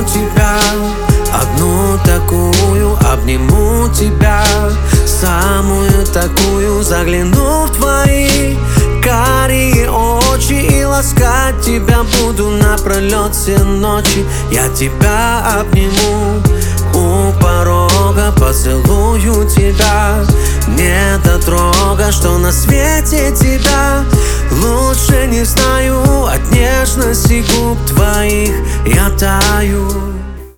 тебя, одну такую, обниму тебя, самую такую, загляну в твои карие очи и ласкать тебя буду напролет все ночи. Я тебя обниму у порога, поцелую тебя, не дотрога, что на свете